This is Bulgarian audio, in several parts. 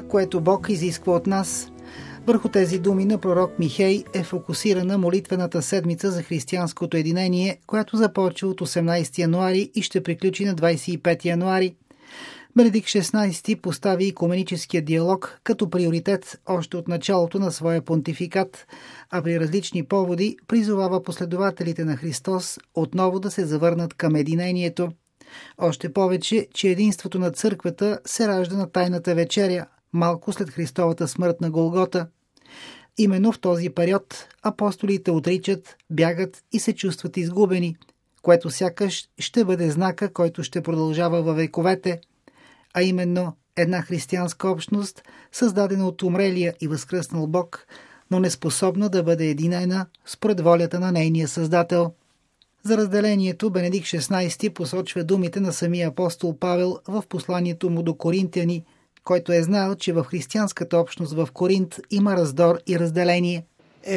което Бог изисква от нас. Върху тези думи на пророк Михей е фокусирана молитвената седмица за християнското единение, която започва от 18 януари и ще приключи на 25 януари. Бенедикт XVI постави икуменическия диалог като приоритет още от началото на своя понтификат, а при различни поводи призовава последователите на Христос отново да се завърнат към единението. Още повече, че единството на църквата се ражда на тайната вечеря, малко след Христовата смърт на Голгота. Именно в този период апостолите отричат, бягат и се чувстват изгубени, което сякаш ще бъде знака, който ще продължава във вековете, а именно една християнска общност, създадена от умрелия и възкръснал Бог, но неспособна да бъде единена според волята на нейния Създател. За разделението Бенедикт XVI посочва думите на самия апостол Павел в посланието му до коринтяни, който е знал, че в християнската общност в Коринт има раздор и разделение.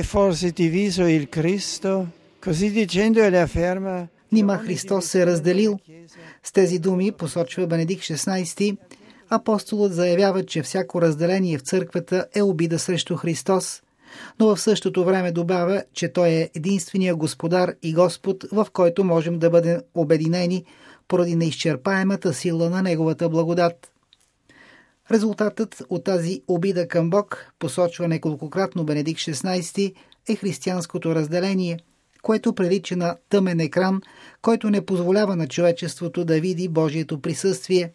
Нима Христос се е разделил? С тези думи, посочва Бенедикт XVI, апостолът заявява, че всяко разделение в църквата е обида срещу Христос, но в същото време добавя, че Той е единствения Господар и Господ, в който можем да бъдем обединени поради неизчерпаемата сила на Неговата благодат. Резултатът от тази обида към Бог, посочва неколкократно Бенедикт XVI, е християнското разделение, което прилича на тъмен екран, който не позволява на човечеството да види Божието присъствие.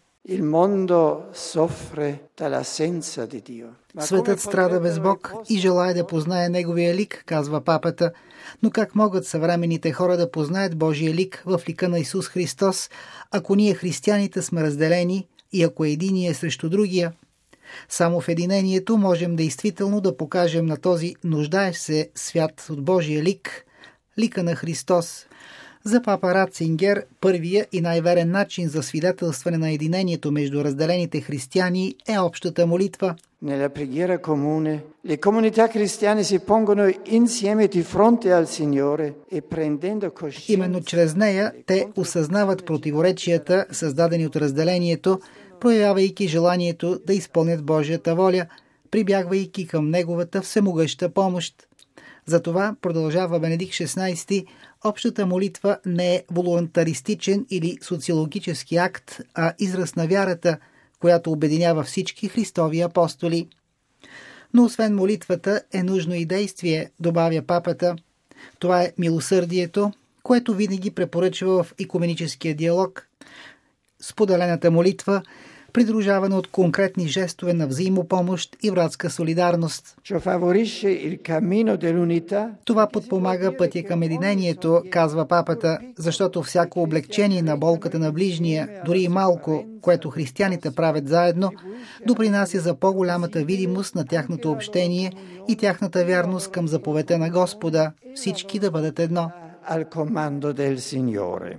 Светът страда без Бог и желае да познае Неговия лик, казва папата, но как могат съвременните хора да познаят Божия лик в лика на Исус Христос, ако ние християните сме разделени и ако единия е срещу другия? Само в единението можем действително да покажем на този нуждаещ се свят от Божия лик, лика на Христос. За папа Ратцингер първия и най-верен начин за свидетелстване на единението между разделените християни е общата молитва. Nella preghiera comune, le comunità cristiane si pongono insieme di fronte al Signore e prendendo coscienza. Именно чрез нея те осъзнават противоречията, създадени от разделението, проявявайки желанието да изпълнят Божията воля, прибягвайки към Неговата всемогъща помощ. Затова, продължава Бенедикт XVI, общата молитва не е волунтаристичен или социологически акт, а израз на вярата, която обединява всички Христови апостоли. Но освен молитвата е нужно и действие, добавя папата. Това е милосърдието, което винаги препоръчва в икуменическия диалог. Споделената молитва, придружавана от конкретни жестове на взаимопомощ и братска солидарност. Това подпомага пътя към единението, казва папата, защото всяко облегчение на болката на ближния, дори и малко, което християните правят заедно, допринася за по-голямата видимост на тяхното общение и тяхната вярност към заповедта на Господа, всички да бъдат едно.